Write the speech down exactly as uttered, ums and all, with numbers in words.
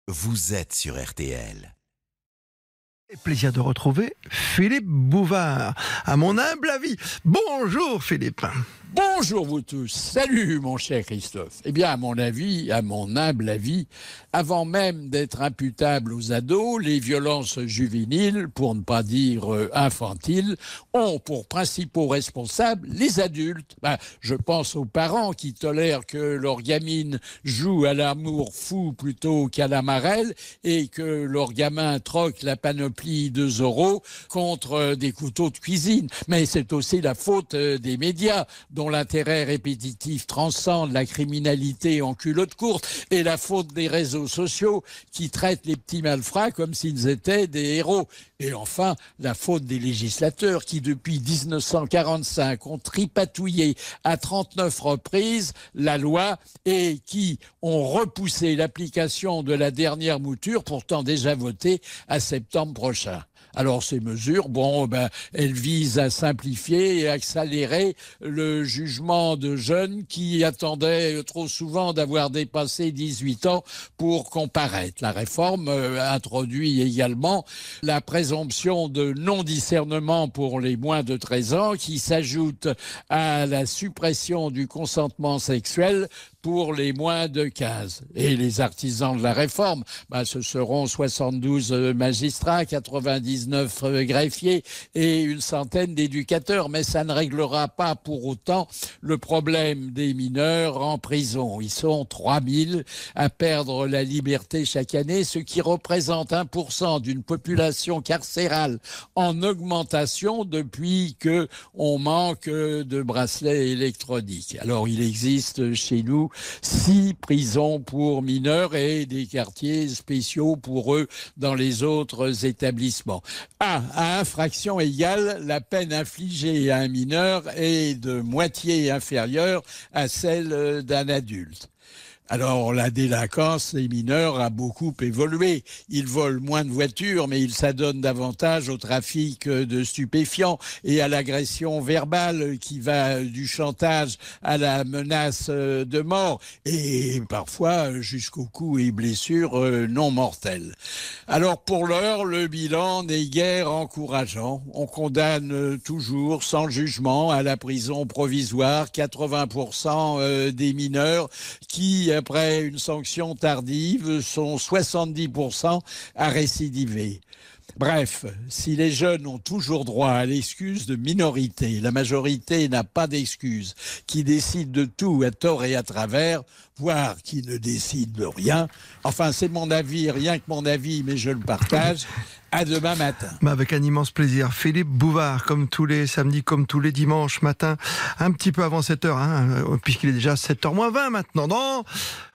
vous êtes sur R T L. Plaisir de retrouver Philippe Bouvard, à mon humble avis. Bonjour Philippe. Bonjour vous tous, salut mon cher Christophe. Eh bien à mon avis, à mon humble avis, avant même d'être imputables aux ados, les violences juvéniles, pour ne pas dire euh, infantiles, ont pour principaux responsables les adultes. Ben, je pense aux parents qui tolèrent que leur gamine joue à l'amour fou plutôt qu'à la marelle et que leur gamin troque la panoplie de Zorro contre euh, des couteaux de cuisine. Mais c'est aussi la faute euh, des médias, dont l'intérêt répétitif transcende la criminalité en culotte courte, et la faute des réseaux sociaux qui traitent les petits malfrats comme s'ils étaient des héros. Et enfin, la faute des législateurs qui, depuis dix-neuf cent quarante-cinq, ont tripatouillé à trente-neuf reprises la loi et qui ont repoussé l'application de la dernière mouture, pourtant déjà votée à septembre prochain. Alors ces mesures, bon, ben, elles visent à simplifier et accélérer le jugement de jeunes qui attendaient trop souvent d'avoir dépassé dix-huit ans pour comparaître. La réforme euh, introduit également la présomption de non-discernement pour les moins de treize ans, qui s'ajoute à la suppression du consentement sexuel pour les moins de quinze. Et les artisans de la réforme, ben, ce seront soixante-douze magistrats, quatre-vingt-dix-neuf greffiers et une centaine d'éducateurs. Mais ça ne réglera pas pour autant le problème des mineurs en prison. Ils sont trois mille à perdre la liberté chaque année, ce qui représente un pour cent d'une population carcérale en augmentation depuis que on manque de bracelets électroniques. Alors il existe chez nous six prisons pour mineurs et des quartiers spéciaux pour eux dans les autres établissements. Ah, à infraction égale, la peine infligée à un mineur est de moitié inférieure à celle d'un adulte. Alors, la délinquance des mineurs a beaucoup évolué. Ils volent moins de voitures, mais ils s'adonnent davantage au trafic de stupéfiants et à l'agression verbale qui va du chantage à la menace de mort et parfois jusqu'aux coups et blessures non mortelles. Alors, pour l'heure, le bilan n'est guère encourageant. On condamne toujours, sans jugement, à la prison provisoire quatre-vingts pour cent des mineurs qui, après une sanction tardive, sont soixante-dix pour cent à récidiver. Bref, si les jeunes ont toujours droit à l'excuse de minorité, la majorité n'a pas d'excuse, qui décide de tout à tort et à travers, voire qui ne décide de rien. Enfin, c'est mon avis, rien que mon avis, mais je le partage. À demain matin. Mais avec un immense plaisir. Philippe Bouvard, comme tous les samedis, comme tous les dimanches matin, un petit peu avant sept heures, hein, puisqu'il est déjà sept heures moins vingt maintenant. Non